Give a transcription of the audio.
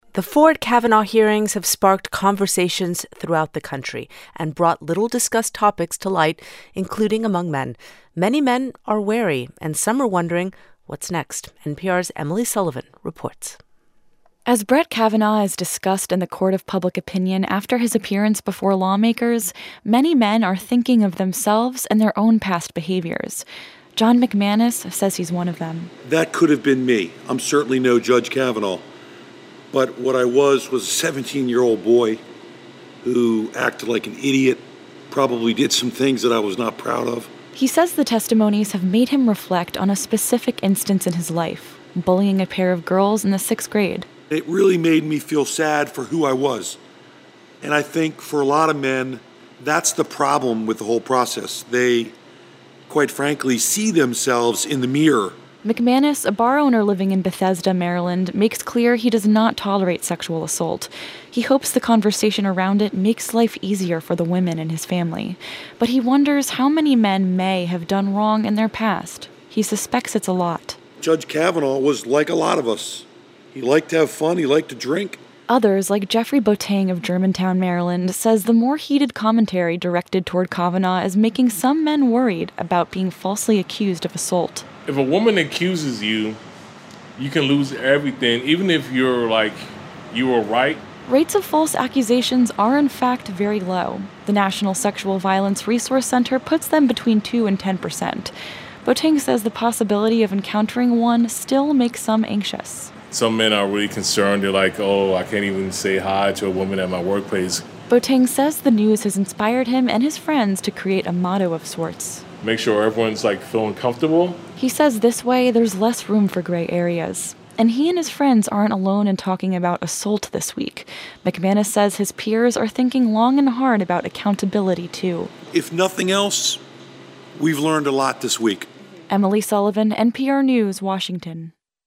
The Ford Kavanaugh hearings have sparked conversations throughout the country and brought little discussed topics to light, including among men. Many men are wary, and some are wondering what's next. NPR's Emily Sullivan reports. As Brett Kavanaugh is discussed in the court of public opinion after his appearance before lawmakers, many men are thinking of themselves and their own past behaviors. John McManus says he's one of them. That could have been me. I'm certainly no Judge Kavanaugh. But what I was a 17-year-old boy who acted like an idiot, probably did some things that I was not proud of. He says the testimonies have made him reflect on a specific instance in his life, bullying a pair of girls in the 6th grade. It really made me feel sad for who I was. And I think for a lot of men, that's the problem with the whole process. They, quite frankly, see themselves in the mirror. McManus, a bar owner living in Bethesda, Maryland, makes clear he does not tolerate sexual assault. He hopes the conversation around it makes life easier for the women in his family. But he wonders how many men may have done wrong in their past. He suspects it's a lot. Judge Kavanaugh was like a lot of us. He liked to have fun, he liked to drink. Others, like Jeffrey Boateng of Germantown, Maryland, says the more heated commentary directed toward Kavanaugh is making some men worried about being falsely accused of assault. If a woman accuses you, you can lose everything, even if you're like, you were right. Rates of false accusations are in fact very low. The National Sexual Violence Resource Center puts them between 2 and 10%. Boateng says the possibility of encountering one still makes some anxious. Some men are really concerned. They're like, oh, I can't even say hi to a woman at my workplace. Boateng says the news has inspired him and his friends to create a motto of sorts. Make sure everyone's like feeling comfortable. He says this way there's less room for gray areas. And he and his friends aren't alone in talking about assault this week. McManus says his peers are thinking long and hard about accountability too. If nothing else, we've learned a lot this week. Emily Sullivan, NPR News, Washington.